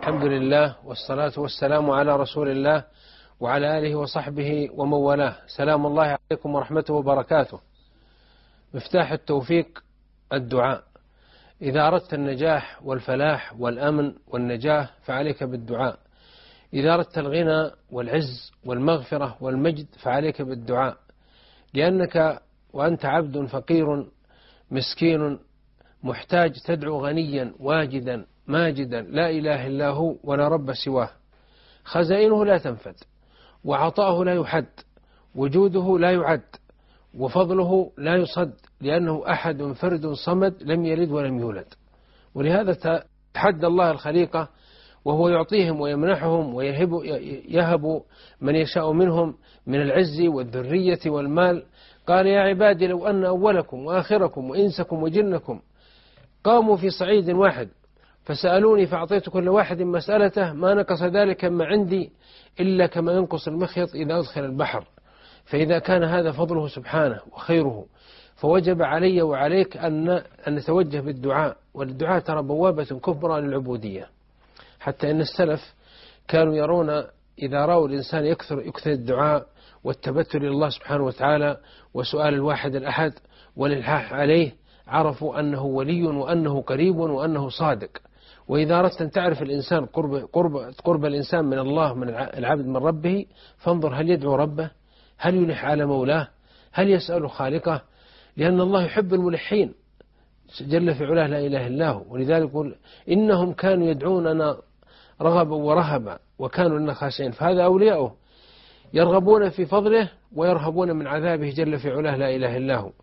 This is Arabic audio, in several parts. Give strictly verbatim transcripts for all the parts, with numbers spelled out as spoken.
الحمد لله والصلاة والسلام على رسول الله وعلى آله وصحبه ومن والاه. سلام الله عليكم ورحمته وبركاته. مفتاح التوفيق الدعاء. إذا أردت النجاح والفلاح والأمن والنجاة فعليك بالدعاء. إذا أردت الغنى والعز والمغفرة والمجد فعليك بالدعاء، لأنك وأنت عبد فقير مسكين محتاج تدعو غنيا واجدا ماجدا لا إله إلا هو ولا رب سواه، خزائنه لا تنفد وعطاؤه لا يحد وجوده لا يعد وفضله لا يصد، لأنه أحد فرد صمد لم يلد ولم يولد. ولهذا تحدى الله الخليقة وهو يعطيهم ويمنحهم ويهب يهب من يشاء منهم من العز والذرية والمال. قال: يا عبادي لو أن أولكم وآخركم وإنسكم وجنكم قاموا في صعيد واحد فسألوني فأعطيت كل واحد مسألته ما نقص ذلك ما عندي إلا كما ينقص المخيط إذا أدخل البحر. فإذا كان هذا فضله سبحانه وخيره فوجب علي وعليك أن أن نتوجه بالدعاء. والدعاء ترى بوابة كبرى للعبودية، حتى إن السلف كانوا يرون إذا رأوا الإنسان يكثر يكثر الدعاء والتبتل إلى الله سبحانه وتعالى وسؤال الواحد الأحد والإلحاح عليه عرفوا أنه ولي وأنه قريب وأنه صادق. وإذا أردت أن تعرف الإنسان قرب, قرب, قرب الإنسان من الله من العبد من ربه فانظر هل يدعو ربه، هل يلح على مولاه، هل يسأل خالقه، لأن الله يحب الملحين جل في علاه لا إله إلا هو. ولذلك يقول إنهم كانوا يدعوننا رغبا ورهبا وكانوا لنا خاشعين. فهذا أولياؤه يرغبون في فضله ويرهبون من عذابه جل في علاه لا إله إلا هو.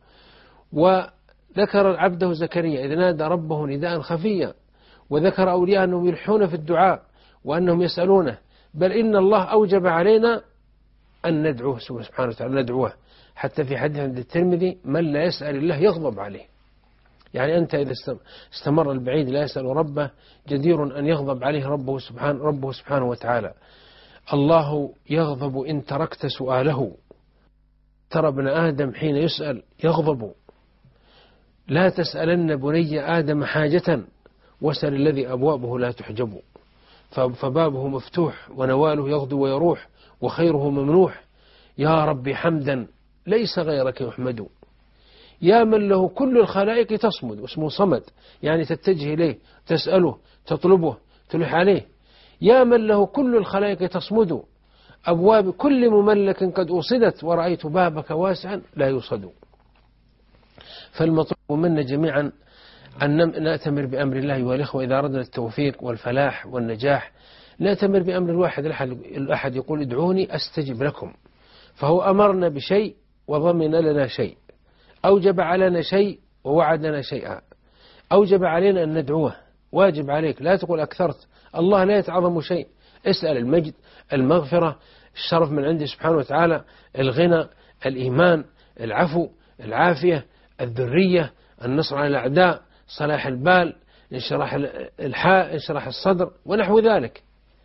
وذكر عبده زكريا إذ نادى ربه نداء خفيا، وذكر أولياء أنهم يلحون في الدعاء وأنهم يسألونه، بل إن الله أوجب علينا أن ندعوه سبحانه وتعالى ندعوه. حتى في حديث عند الترمذي من لا يسأل الله يغضب عليه. يعني أنت إذا استمر البعيد لا يسأل ربه جدير أن يغضب عليه ربه سبحانه, ربه سبحانه وتعالى. الله يغضب إن تركت سؤاله. ترى ابن آدم حين يسأل يغضب. لا تسألن بني آدم حاجة واسأل الذي أبوابه لا تحجب. فبابه مفتوح ونواله يغدو ويروح وخيره ممنوح. يا ربي حمدا ليس غيرك يحمد. يا من له كل الخلائق تصمد، واسمه صمد يعني تتجه إليه تسأله تطلبه تلح عليه. يا من له كل الخلائق تصمد، أبواب كل مملك قد أوصدت ورأيت بابك واسعا لا يوصد. فالمطلوب منا جميعا أن نأتمر بأمر الله أيها الإخوة. إذا أردنا التوفيق والفلاح والنجاح نأتمر بأمر الواحد الأحد يقول ادعوني أستجب لكم. فهو أمرنا بشيء وضمن لنا شيء، أوجب علينا شيء ووعدنا شيئا. أوجب علينا أن ندعوه، واجب عليك لا تقول أكثرت. الله لا يتعظم شيء. اسأل المجد المغفرة الشرف من عنده سبحانه وتعالى، الغنى الإيمان العفو العافية الذرية النصر على الأعداء صلاح البال انشراح الحاء انشراح الصدر ونحو ذلك.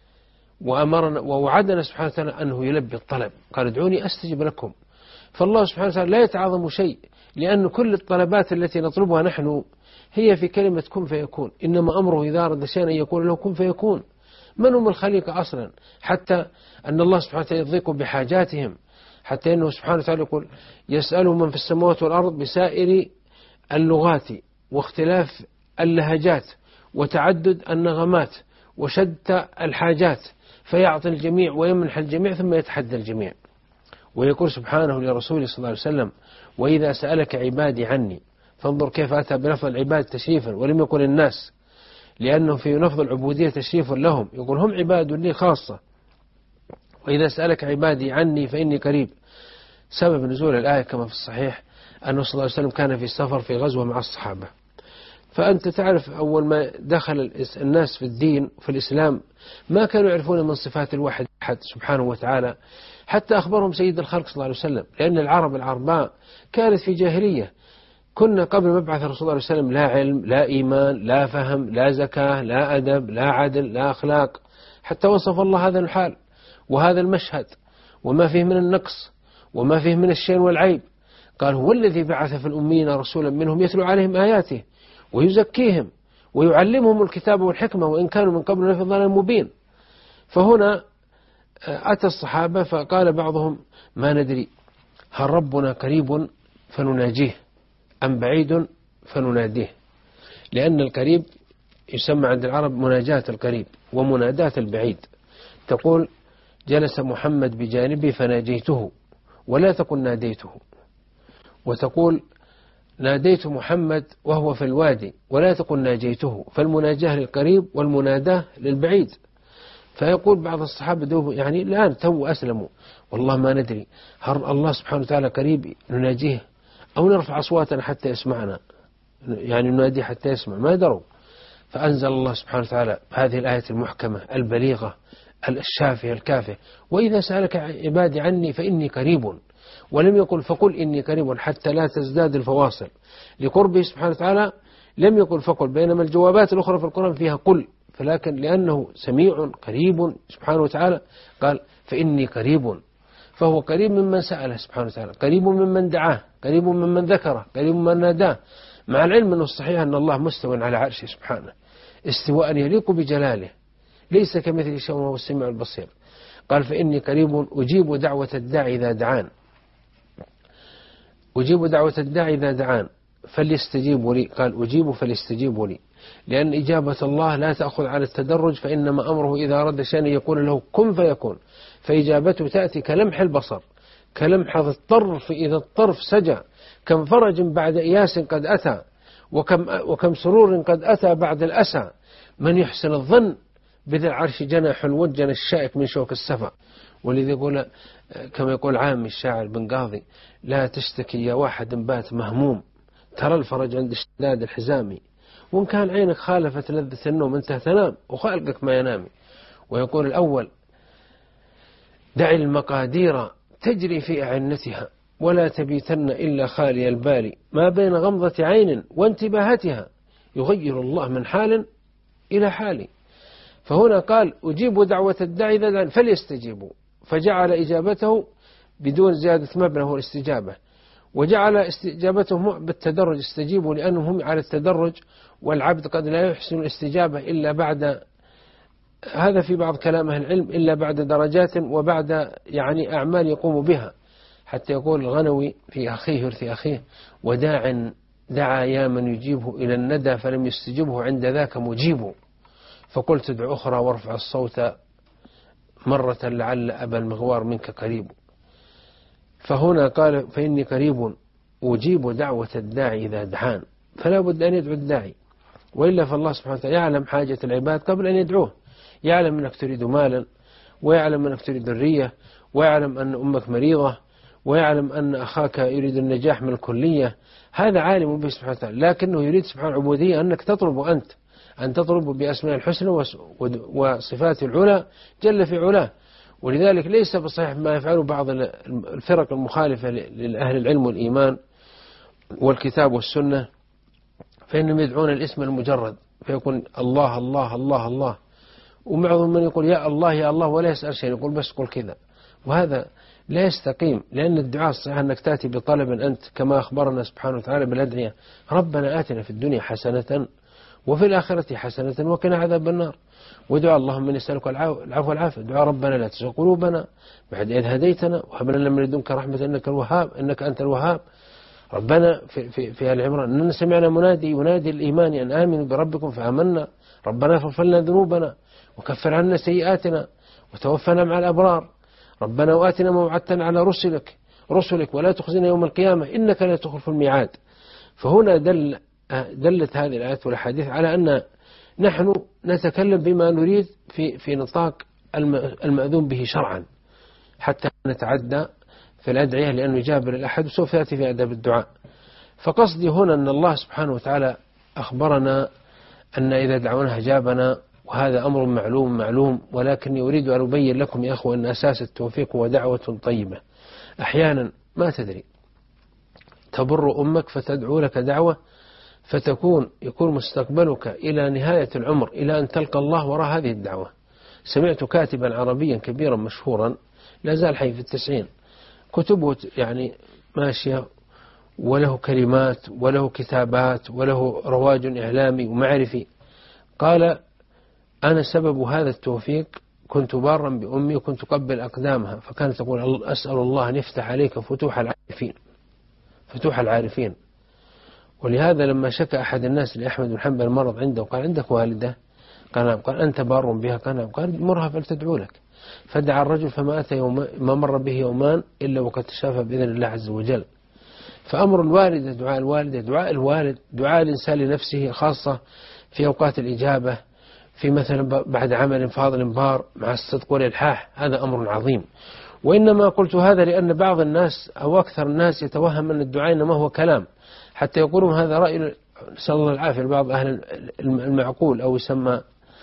وأمرنا ووعدنا سبحانه وتعالى أنه يلبي الطلب، قال ادعوني أستجب لكم. فالله سبحانه وتعالى لا يتعظم شيء، لأن كل الطلبات التي نطلبها نحن هي في كلمة كن فيكون. إنما أمره إذا أراد شيئا أن يكون له كن فيكون. من هم الخليقة أصلا حتى أن الله سبحانه وتعالى يضيق بحاجاتهم، حتى أنه سبحانه وتعالى يقول يسأله من في السماوات والأرض بسائر اللغات واختلاف اللهجات وتعدد النغمات وشتى الحاجات فيعطي الجميع ويمنح الجميع ثم يتحدى الجميع. ويقول سبحانه لرسوله صلى الله عليه وسلم وإذا سألك عبادي عني. فانظر كيف أتى بلفظ العباد تشريفا ولم يقل الناس، لأنه في لفظ العبودية تشريف لهم. يقول هم عباد لي خاصة. وإذا سألك عبادي عني فإني قريب. سبب نزول الآية كما في الصحيح أنه صلى الله عليه وسلم كان في السفر في غزوة مع الصحابة. فأنت تعرف أول ما دخل الناس في الدين في الإسلام ما كانوا يعرفون من صفات الواحد أحد سبحانه وتعالى، حتى أخبرهم سيد الخلق صلى الله عليه وسلم. لأن العرب العرباء كانت في جاهلية، كنا قبل مبعث الرسول صلى الله عليه وسلم لا علم لا إيمان لا فهم لا زكاة لا أدب لا عدل لا أخلاق، حتى وصف الله هذا الحال وهذا المشهد وما فيه من النقص وما فيه من الشين والعيب. قال هو الذي بعث في الأمين رسولا منهم يتلو عليهم آياته ويزكيهم ويعلمهم الكتاب والحكمة وإن كانوا من قبل لفي ضلال مبين. فهنا أتى الصحابة فقال بعضهم ما ندري هل ربنا قريب فنناجيه أم بعيد فنناديه، لأن القريب يسمى عند العرب مناجاة القريب ومناداة البعيد. تقول جلس محمد بجانبي فناجيته ولا تقل ناديته، وتقول ناديت محمد وهو في الوادي ولا تقل ناجيته، فالمناجاة للقريب والمناداة للبعيد. فيقول بعض الصحابة دوه يعني الآن تو أسلموا والله ما ندري هل الله سبحانه وتعالى قريب نناجيه أو نرفع أصواتنا حتى يسمعنا، يعني نناديه حتى يسمع، ما دروا. فأنزل الله سبحانه وتعالى هذه الآية المحكمة البليغة الشافية الكافية: وإذا سألك عبادي عني فإني قريب، ولم يقل فقل إني قريب حتى لا تزداد الفواصل لقربه سبحانه وتعالى، لم يقل فقل، بينما الجوابات الأخرى في القرآن فيها قل، فلكن لأنه سميع قريب سبحانه وتعالى قال فإني قريب، فهو قريب ممن سأله سبحانه وتعالى، قريب ممن دعاه، قريب ممن ذكره، قريب ممن ناداه، مع العلم أنه الصحيح أن الله مستوى على عرشه سبحانه استواء يليق بجلاله، ليس كمثل شيء وهو السميع البصير. قال فإني قريب أجيب دعوة الداعي إذا دعان، أجيب دعوة الداعي إذا دعان فليستجيبوا لي، قال أجيب فليستجيبوا لي، لأن إجابة الله لا تأخذ على التدرج، فإنما أمره إذا أراد شيئا يقول له كن فيكون، فإجابته تأتي كلمح البصر، كلمح الطرف إذا الطرف سجى، كم فرج بعد إياس قد أتى، وكم, وكم سرور قد أتى بعد الأسى، من يحسن الظن بذي العرش جناح الوجن الشائك من شوك السفا. ولذي يقول كما يقول عامي الشاعر بن قاضي: لا تشتكي يا واحد بات مهموم، ترى الفرج عند اشتداد الحزام، وإن كان عينك خالفت لذة النوم انت تنام وخالقك ما ينام. ويقول الأول: دع المقادير تجري في أعنتها ولا تبيتن إلا خالي البال، ما بين غمضة عين وانتباهتها يغير الله من حال إلى حال. فهنا قال أجيب دعوة الداعي إذا دعان فليستجيبوا، فجعل إجابته بدون زيادة مبنى هو الاستجابة، وجعل استجابته بالتدرج استجيبوا لأنهم على التدرج، والعبد قد لا يحسن الاستجابة إلا بعد، هذا في بعض كلام أهل العلم، إلا بعد درجات وبعد يعني أعمال يقوم بها، حتى يقول الغنوي في أخيه يرثي أخيه: وداع دعا يا من يجيبه إلى الندى فلم يستجبه عند ذاك مجيب، فقلت ادع أخرى وارفع الصوت مرة لعل أبا المغوار منك قريب. فهنا قال فإني قريب أجيب دعوة الداعي إذا دعان، فلا بد أن يدعو الداعي، وإلا فالله سبحانه وتعالى يعلم حاجة العباد قبل أن يدعوه، يعلم أنك تريد مالا، ويعلم أنك تريد ذرية، ويعلم أن أمك مريضة، ويعلم أن أخاك يريد النجاح من الكلية، هذا عالم به سبحانه وتعالى، لكنه يريد سبحانه العبودية أنك تطلب أنت، أن تطلب بأسماء الحسنى وصفات العلى جل في علاه. ولذلك ليس بصحيح ما يفعله بعض الفرق المخالفة لأهل العلم والإيمان والكتاب والسنة، فإنهم يدعون الاسم المجرد، فيكون الله الله الله الله، ومعظم من يقول يا الله يا الله ولا يسأل شيء، يقول بس قل كذا، وهذا لا يستقيم، لأن الدعاء الصحيح أنك تأتي بطلب أنت كما أخبرنا سبحانه وتعالى بالأدعية: ربنا آتنا في الدنيا حسنة وفي الآخرة حسنة وقنا عذاب النار. ودعاء اللهم إني أسألك العفو والعافية، دعاء ربنا لا تزغ قلوبنا بعد إذ هديتنا وهب لنا من لدنك رحمة إنك الوهاب إنك أنت الوهاب. ربنا في في في آل عمران: إننا سمعنا منادي ينادي الإيمان أن آمنوا بربكم فآمنا ربنا فاغفر لنا ذنوبنا وكفر عنا سيئاتنا وتوفنا مع الأبرار. ربنا وآتنا ما وعدتنا على رسلك رسلك ولا تخزنا يوم القيامة إنك لا تخلف الميعاد. فهنا دل دلت هذه الآيات والحديث على أن نحن نتكلم بما نريد في في نطاق المأذون به شرعا، حتى نتعدى في الأدعية لأنه يجابر الأحد، وسوف يأتي في أدب الدعاء. فقصدي هنا أن الله سبحانه وتعالى أخبرنا أن إذا دعونا أجابنا، وهذا أمر معلوم معلوم، ولكني أريد أن أبين لكم يا أخوة أن أساس التوفيق هو دعوة طيبة. أحيانا ما تدري تبر أمك فتدعو لك دعوة فتكون يكون مستقبلك إلى نهاية العمر إلى أن تلقى الله وراء هذه الدعوة. سمعت كاتبا عربيا كبيرا مشهورا لا زال حي في التسعين، كتبه يعني ماشية وله كلمات وله كتابات وله رواج إعلامي ومعرفي، قال: أنا سبب هذا التوفيق، كنت بارا بأمي وكنت أقبل أقدامها، فكانت تقول: أسأل الله أن يفتح عليك فتوح العارفين فتوح العارفين. ولهذا لما شكى أحد الناس لأحمد بن حنبل المرض عنده وقال: عندك والدة؟ قال: نعم. قال: أنت بار بها؟ قال: نعم. قال: مرها فلتدعو لك. فدعا الرجل فما أتى يوم ما مر به يومان إلا وقد تشافى بإذن الله عز وجل. فأمر الوالدة دعاء الوالدة، دعاء الوالد دعاء الإنسان لنفسه، خاصة في أوقات الإجابة، في مثلا بعد عمل فاضل بار مع الصدق والإلحاح، هذا أمر عظيم. وإنما قلت هذا لأن بعض الناس أو أكثر الناس يتوهم أن الدعاء إنما هو كلام، حتى يقولون هذا رأي، نسأل الله العافية، لبعض أهل المعقول أو يسمى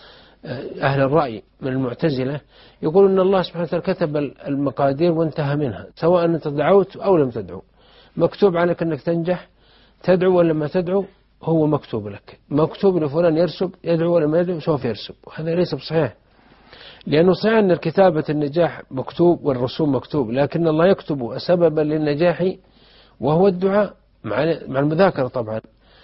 أهل الرأي من المعتزلة، يقول أن الله سبحانه وتعالى كتب المقادير وانتهى منها، سواء أنت دعوت أو لم تدعو، مكتوب عليك أنك تنجح، تدعو ولا ما تدعو هو مكتوب لك، مكتوب لفلان يرسب، يدعو ولا ما يدعو سوف يرسب. وهذا ليس بصحيح، لأنه صحيح أن الكتابة النجاح مكتوب والرسوم مكتوب، لكن الله يكتب سببا للنجاح وهو الدعاء مع المذاكرة طبعا،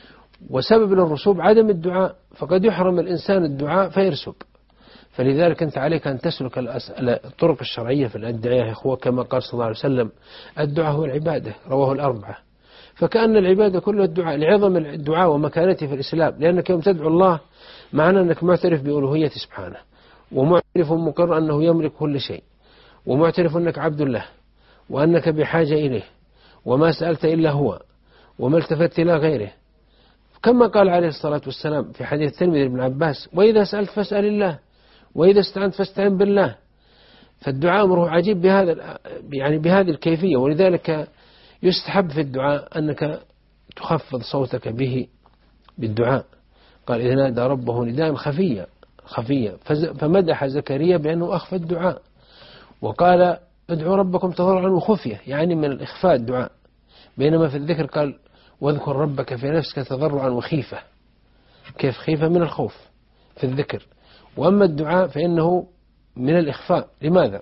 وسبب للرسوب عدم الدعاء، فقد يحرم الإنسان الدعاء فيرسب. فلذلك أنت عليك أن تسلك الطرق الشرعية في الأدعية يا إخوة، كما قال صلى الله عليه وسلم: الدعاء هو العبادة، رواه الأربعة. فكأن العبادة كلها الدعاء، لعظم الدعاء ومكانته في الإسلام، لأنك يوم تدعو الله معنى أنك معترف بألوهيته سبحانه، ومعترف مقر أنه يملك كل شيء، ومعترف أنك عبد الله، وأنك بحاجة إليه، وما سألت إلا هو، وما التفت إلى غيره، كما قال عليه الصلاة والسلام في حديث الترمذي بن عباس: وإذا سألت فاسأل الله، وإذا استعنت فاستعن بالله. فالدعاء أمره عجيب بهذا يعني بهذه الكيفية، ولذلك يستحب في الدعاء أنك تخفض صوتك به بالدعاء. قال: إذا نادى ربه نداء خفيا خفيا فمدح زكريا بأنه أخفى الدعاء، وقال: ادعوا ربكم تضرعا وخفية، يعني من الإخفاء الدعاء، بينما في الذكر قال: واذكر ربك في نفسك تضرعا وخيفة. كيف خيفة؟ من الخوف في الذكر. وأما الدعاء فإنه من الإخفاء. لماذا؟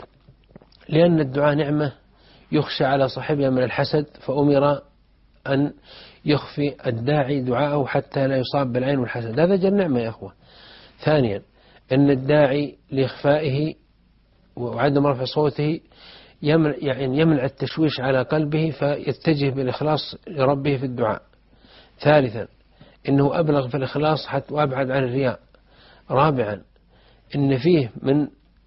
لأن الدعاء نعمة يخشى على صاحبها من الحسد، فأمر أن يخفي الداعي دعاءه حتى لا يصاب بالعين والحسد، هذا جل نعمة يا أخوة. ثانيا، أن الداعي لإخفائه وعدم رفع صوته يمنع, يعني يمنع التشويش على قلبه، فيتجه بالإخلاص لربه في الدعاء. ثالثا، إنه أبلغ في الإخلاص حتى وأبعد عن الرياء. رابعا، إن فيه من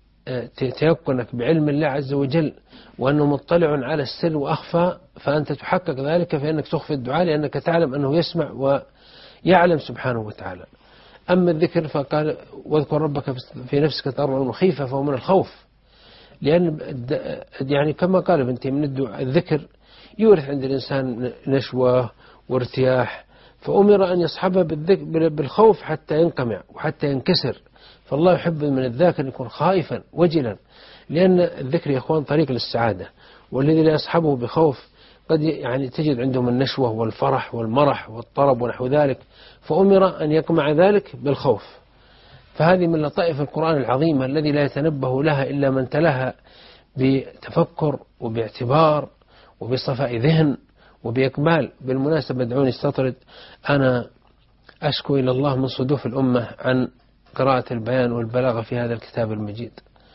تيقنك بعلم الله عز وجل، وأنه مطلع على السر وأخفى، فأنت تحقق ذلك فإنك تخفي الدعاء، لأنك تعلم أنه يسمع ويعلم سبحانه وتعالى. أما الذكر فقال: واذكر ربك في نفسك تضرعا وخيفة، فهو من الخوف، لأن يعني كما قال بنتي من الدعاء الذكر يورث عند الإنسان نشوة وارتياح، فأمر أن يصحبها بالخوف حتى ينقمع وحتى ينكسر. فالله يحب من الذاكر يكون خائفا وجلا، لأن الذكر يا أخوان طريق للسعادة، والذي لا يصحبه بخوف قد يعني تجد عندهم النشوة والفرح والمرح والطرب ونحو ذلك، فأمر أن يقمع ذلك بالخوف. فهذه من لطائف القرآن العظيمة الذي لا يتنبه لها إلا من تلاها بتفكر وباعتبار وبصفاء ذهن وبإقبال. بالمناسبة دعوني استطرد، أنا أشكو إلى الله من صدوف الأمة عن قراءة البيان والبلاغة في هذا الكتاب المجيد.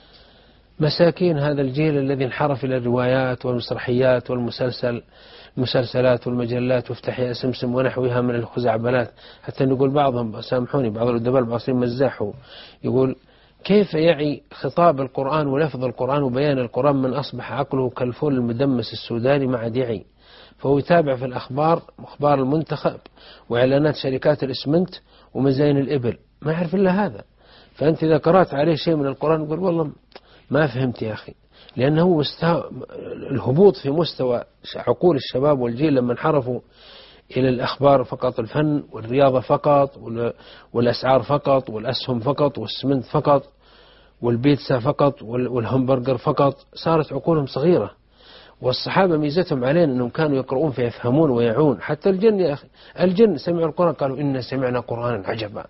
مساكين هذا الجيل الذي انحرف إلى الروايات والمسرحيات والمسلسل المسلسلات والمجلات وافتح يا سمسم ونحوها من الخزعبلات. حتى نقول بعضهم، سامحوني، بعض الأدباء العصريين مزاحوا، يقول: كيف يعي خطاب القرآن ولفظ القرآن وبيان القرآن من أصبح عقله كالفول المدمس السوداني مع ديعي، فهو يتابع في الأخبار، أخبار المنتخب وإعلانات شركات الإسمنت ومزاين الإبل، ما يعرف إلا هذا. فأنت إذا قرأت عليه شيء من القرآن يقول: والله ما فهمت يا أخي، لأنه مستوى الهبوط في مستوى عقول الشباب والجيل لما انحرفوا إلى الأخبار فقط، الفن والرياضة فقط، والأسعار فقط، والأسهم فقط، والسمنت فقط، والبيتزا فقط، والهمبرجر فقط، صارت عقولهم صغيرة. والصحابة ميزتهم علينا أنهم كانوا يقرؤون فيفهمون ويعون. حتى الجن يا أخي، الجن سمعوا القرآن قالوا: إنا سمعنا قرآنا عجبا.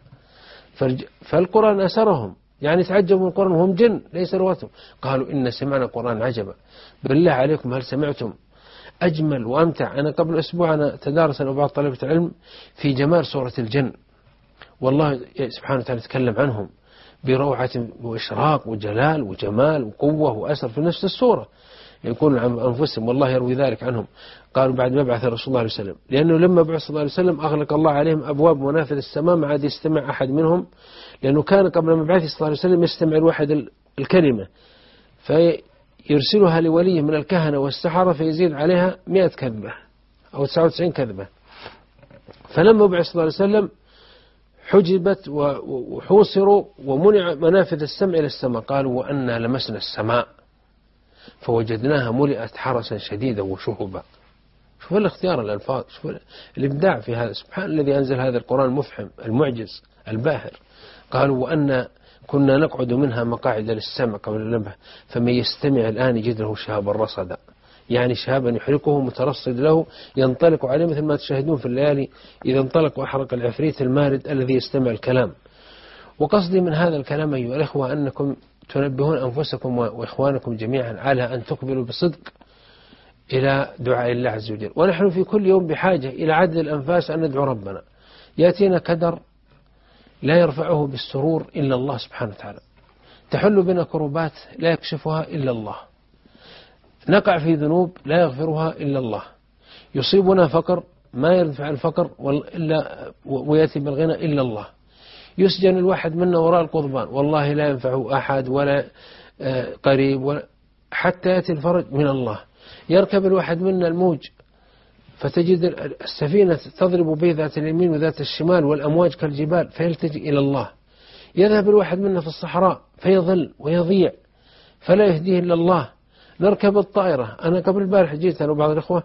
فالقرآن أسرهم، يعني تعجبوا من القرآن وهم جن ليس رواتهم، قالوا: إن سمعنا قرآن عجبا. بالله عليكم هل سمعتم أجمل وأمتع؟ أنا قبل أسبوع أنا تدارس أنا وبعض طلبة العلم في جمال سورة الجن، والله سبحانه وتعالى يتكلم عنهم بروعة وإشراق وجلال وجمال وقوة وأسر في نفس السورة، يكون عن أنفسهم، والله يروي ذلك عنهم. قالوا بعد ما بعث رسول الله عليه وسلم، لأنه لما بعث صلى الله عليه وسلم أغلق الله عليهم أبواب منافذ السماء، ما عاد يستمع أحد منهم، لأنه كان قبل ما بعث صلى الله عليه وسلم يستمع الواحد الكلمة فيرسلها لوليه من الكهنة والسحرة فيزيد عليها مئة كذبة أو تسعة وتسعين كذبة. فلما بعث صلى الله عليه وسلم حجبت وحوصروا ومنع منافذ السمع إلى السماء. قالوا وأنا لمسنا السماء فوجدناها ملئت حرسا شديدا وشهبا. شوف الاختيار الألفاظ، شوف الإبداع في هذا، سبحان الذي أنزل هذا القرآن المفحم المعجز الباهر. قالوا وأن كنا نقعد منها مقاعد للسمع قبل النبه فمن يستمع الآن يجد له شهابا رصدا، يعني شهابا يحرقه مترصد له ينطلق عليه، مثل ما تشاهدون في الليالي إذا انطلق وأحرق العفريت المارد الذي يستمع الكلام. وقصدي من هذا الكلام أيها الأخوة أنكم تنبهون أنفسكم وإخوانكم جميعا على أن تقبلوا بصدق إلى دعاء الله عز وجل. ونحن في كل يوم بحاجة إلى عدد الأنفاس أن ندعو ربنا. يأتينا كدر لا يرفعه بالسرور إلا الله سبحانه وتعالى، تحل بنا كروبات لا يكشفها إلا الله، نقع في ذنوب لا يغفرها إلا الله، يصيبنا فقر ما يرفع الفقر إلا ويأتي بالغنى إلا الله، يسجن الواحد منا وراء القضبان والله لا ينفعه أحد ولا قريب ولا حتى يأتي الفرج من الله. يركب الواحد منا الموج فتجد السفينة تضرب به ذات اليمين وذات الشمال والأمواج كالجبال فيلتجئ إلى الله. يذهب الواحد منا في الصحراء فيضل ويضيع فلا يهديه إلا الله. نركب الطائرة، أنا قبل البارح جيت أنا وبعض الأخوة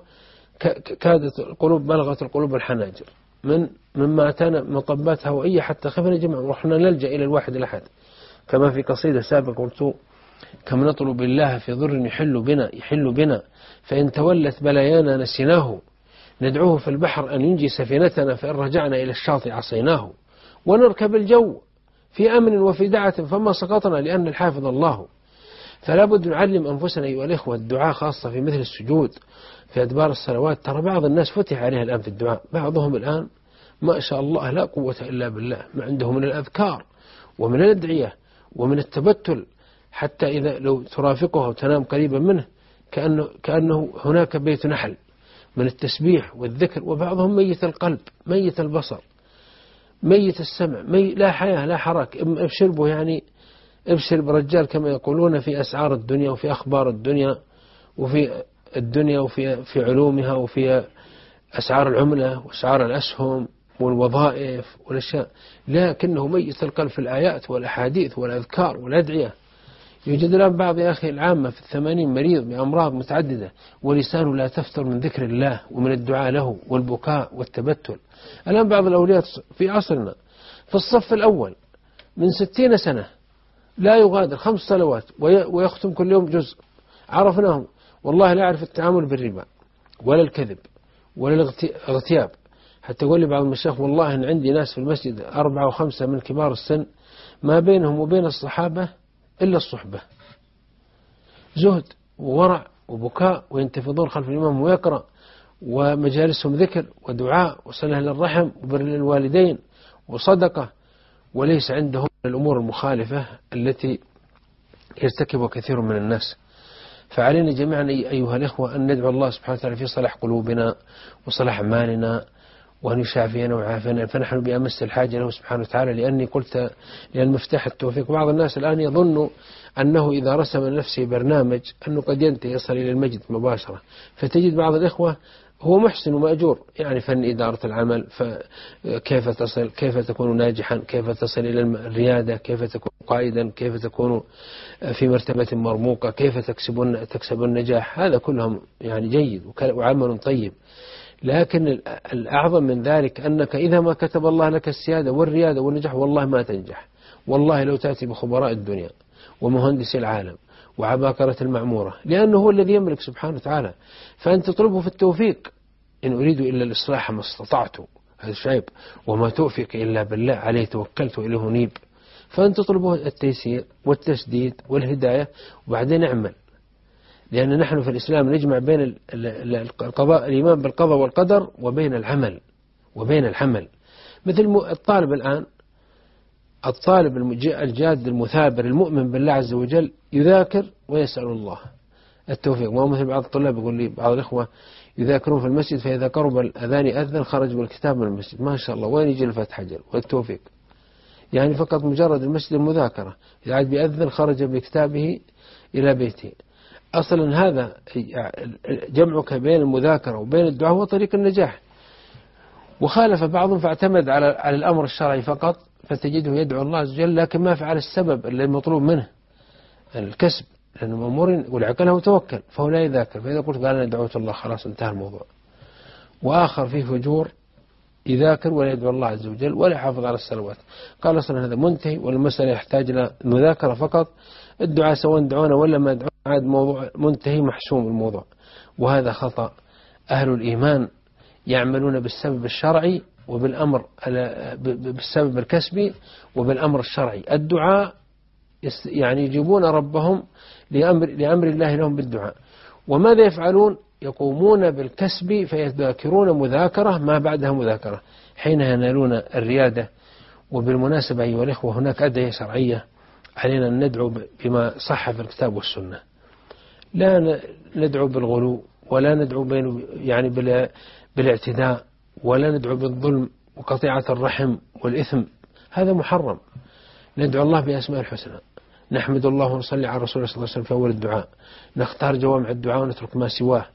كادت القلوب بلغت القلوب الحناجر من مما أتانا مطبات هوائية حتى خفنا جمع ورحنا نلجأ إلى الواحد الأحد، كما في قصيدة سابقة قلت كم نطلب الله في ضر يحل بنا يحل بنا فإن تولت بلايانا نسيناه، ندعوه في البحر أن ينجي سفينتنا فإن رجعنا إلى الشاطئ عصيناه، ونركب الجو في أمن وفي دعة فما سقطنا لأن الحافظ الله. فلا بد نعلم أنفسنا أيها الإخوة الدعاء، خاصة في مثل السجود في أدبار الصلوات. ترى بعض الناس فتح عليها الآن في الدعاء، بعضهم الآن ما شاء الله لا قوة إلا بالله ما عنده من الأذكار ومن الأدعية ومن التبتل، حتى إذا لو ترافقه وتنام قريبا منه كأنه, كأنه هناك بيت نحل من التسبيح والذكر. وبعضهم ميت القلب ميت البصر ميت السمع مي لا حياة لا حركة. ابشر به يعني ابشر برجال كما يقولون في أسعار الدنيا وفي أخبار الدنيا وفي الدنيا وفي في علومها وفي أسعار العملة وأسعار الأسهم والوظائف والأشياء، لكنه ميت القلب في الآيات والأحاديث والأذكار والأدعية. يوجد الآن بعض يا أخي العامة في الثمانين مريض بأمراض متعددة ولسانه لا تفتر من ذكر الله ومن الدعاء له والبكاء والتبتل. الآن بعض الأولياء في عصرنا في الصف الأول من ستين سنة لا يغادر خمس صلوات ويختم كل يوم جزء، عرفناهم والله لا يعرف التعامل بالربا ولا الكذب ولا الاغتياب. حتى يقول لي بعض المشايخ والله إن عندي ناس في المسجد أربعة وخمسة من كبار السن ما بينهم وبين الصحابة إلا الصحبة، زهد وورع وبكاء وينتفضون خلف الإمام ويقرأ، ومجالسهم ذكر ودعاء وصلة للرحم وبر للوالدين وصدقة، وليس عندهم الأمور المخالفة التي يرتكبها كثير من الناس. فعلينا جميعا أيها الإخوة أن ندعو الله سبحانه وتعالى في صلاح قلوبنا وصلاح أعمالنا وأن يشافينا ويعافينا، فنحن بأمس الحاجة له سبحانه وتعالى. لأني قلت لأن مفتاح التوفيق، بعض الناس الآن يظن أنه إذا رسم لنفسه برنامج أنه قد ينتهي يصل إلى المجد مباشرة، فتجد بعض الإخوة هو محسن ومأجور يعني فن إدارة العمل، فكيف تصل كيف تكون ناجحا، كيف تصل إلى الريادة، كيف تكون قائدا، كيف تكون في مرتبة مرموقة، كيف تكسب تكسب النجاح، هذا كلهم يعني جيد وعمل طيب. لكن الأعظم من ذلك أنك إذا ما كتب الله لك السيادة والريادة والنجاح والله ما تنجح. والله لو تأتي بخبراء الدنيا ومهندسي العالم وعباقرة المعمورة، لأنه هو الذي يملك سبحانه وتعالى، فأنت تطلبه في التوفيق. إن أريد إلا الإصلاح ما استطعت، هذا شعيب، وما توفيق إلا بالله عليه توكلت وإليه نيب. فأنت تطلبه التيسير والتسديد والهداية وبعدين اعمل. لأن نحن في الإسلام نجمع بين القضاء الإيمان بالقضاء والقدر وبين العمل وبين الحمل. مثل الطالب الآن الطالب الجاد المثابر المؤمن بالله عز وجل يذاكر ويسأل الله التوفيق. ما مثل بعض الطلاب يقول لي بعض الإخوة يذاكرون في المسجد فإذا قرب الأذان أذن خرج بالكتاب من المسجد، ما شاء الله وين يجي الفتح جل والتوفيق، يعني فقط مجرد المسجد المذاكرة، إذا عاد بيأذن خرج بكتابه إلى بيته. أصلا هذا جمعك بين المذاكرة وبين الدعاء هو طريق النجاح. وخالف بعضهم فاعتمد على على الأمر الشرعي فقط، فتجده يدعو الله عز وجل لكن ما فعل السبب اللي المطلوب منه الكسب، لأنه مأمور يقول عقله وتوكل فهو لا يذاكر. فإذا قلت قال أنا دعوت الله خلاص انتهى الموضوع. وآخر فيه فجور يذاكر ولا يدعو الله عز وجل ولا يحافظ على الصلوات، قال أصلا هذا منتهي والمسألة يحتاج إلى مذاكرة فقط، الدعاء سواء دعونا ولا ما دعونا عاد موضوع منتهي محسوم الموضوع. وهذا خطأ. أهل الإيمان يعملون بالسبب الشرعي وبالأمر بالسبب الكسبي وبالأمر الشرعي. الدعاء يعني يجيبون ربهم لأمر, لأمر الله لهم بالدعاء. وماذا يفعلون؟ يقومون بالكسب فيذاكرون مذاكرة ما بعدها مذاكرة حين ينالون الريادة. وبالمناسبة أيها الإخوة هناك أدعية شرعية علينا أن ندعو بما صح في الكتاب والسنة، لا ندعو بالغلو ولا ندعو بين يعني بالاعتداء ولا ندعو بالظلم وقطيعة الرحم والإثم، هذا محرم. ندعو الله بأسماء الحسنى، نحمد الله ونصلي على رسول الله صلى الله عليه وسلم في أول الدعاء، نختار جوامع الدعاء ونترك ما سواه،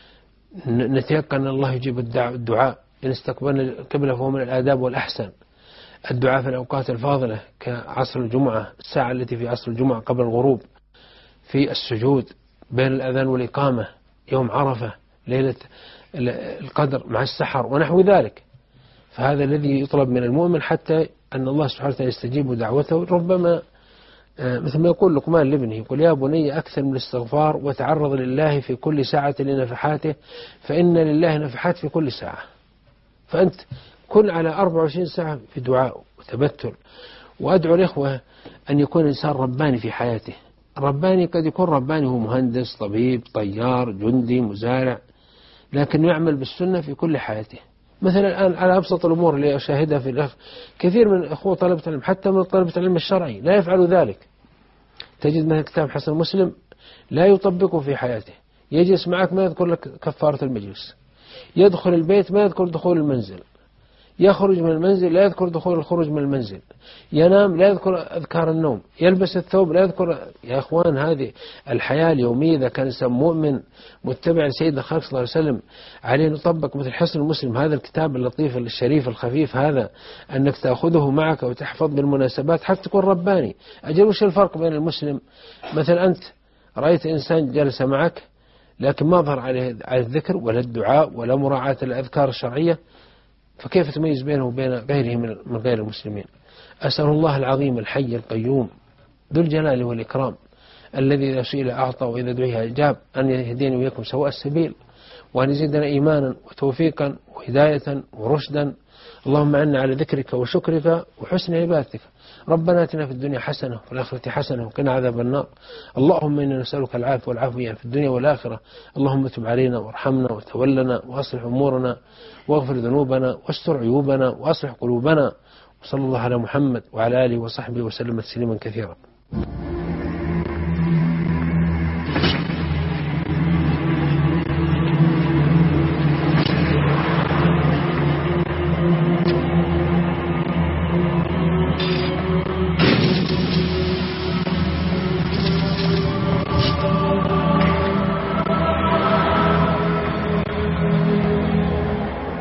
نتيقن أن الله يجيب الدعاء، إن استقبلنا القبلة فهو من الآداب والأحسن. الدعاء في الأوقات الفاضلة كعصر الجمعة، الساعة التي في عصر الجمعة قبل الغروب، في السجود بين الأذان والإقامة، يوم عرفة، ليلة القدر مع السحر ونحو ذلك. فهذا الذي يطلب من المؤمن حتى أن الله سبحانه وتعالى يستجيب دعوته. ربما مثل ما يقول لقمان لابنه، يقول يا بني أكثر من الاستغفار وتعرض لله في كل ساعة لنفحاته فإن لله نفحات في كل ساعة. فأنت كن على أربع وعشرين ساعة في دعاء وتبتل. وأدعو الإخوة أن يكون إنسان رباني في حياته. رباني قد يكون رباني هو مهندس، طبيب، طيار، جندي، مزارع، لكن يعمل بالسنة في كل حياته. مثلا الآن على أبسط الأمور اللي أشاهدها في الأخ، كثير من أخوة طلبة العلم حتى من طلبة العلم الشرعي لا يفعل ذلك. تجد مثلا كتاب حسن مسلم لا يطبقه في حياته، يجلس معك ما يذكر لك كفارة المجلس، يدخل البيت ما يذكر دخول المنزل، يخرج من المنزل لا يذكر دخول الخروج من المنزل، ينام لا يذكر أذكار النوم، يلبس الثوب لا يذكر. يا أخوان هذه الحياة اليومية إذا كان إنسان مؤمن متبع لسيدنا الخالق صلى الله عليه وسلم عليه نطبق مثل حسن المسلم، هذا الكتاب اللطيف الشريف الخفيف هذا، أنك تأخذه معك وتحفظ بالمناسبات حتى تكون رباني. أجل وش الفرق بين المسلم؟ مثلا أنت رأيت إنسان جلس معك لكن ما ظهر عليه على الذكر ولا الدعاء ولا مراعاة الأذكار الشرعية، فكيف تميز بينه وبين غيره من غير المسلمين؟ أسأل الله العظيم الحي القيوم ذو الجلال والإكرام الذي إذا سئل أعطى وإذا دعي أجاب أن يهديني وإياكم سواء السبيل، وأن يزيدنا إيمانا وتوفيقا وهداية ورشدا. اللهم أعنا على ذكرك وشكرك وحسن عبادتك. ربنا آتنا في الدنيا حسنة وفي الآخرة حسنة وقنا عذاب النار. اللهم إنا نسألك العافية والعافية في الدنيا والآخرة. اللهم تب علينا وارحمنا وتولنا وأصلح أمورنا واغفر ذنوبنا واستر عيوبنا وأصلح قلوبنا. وصلى الله على محمد وعلى آله وصحبه وسلم تسليما كثيرا.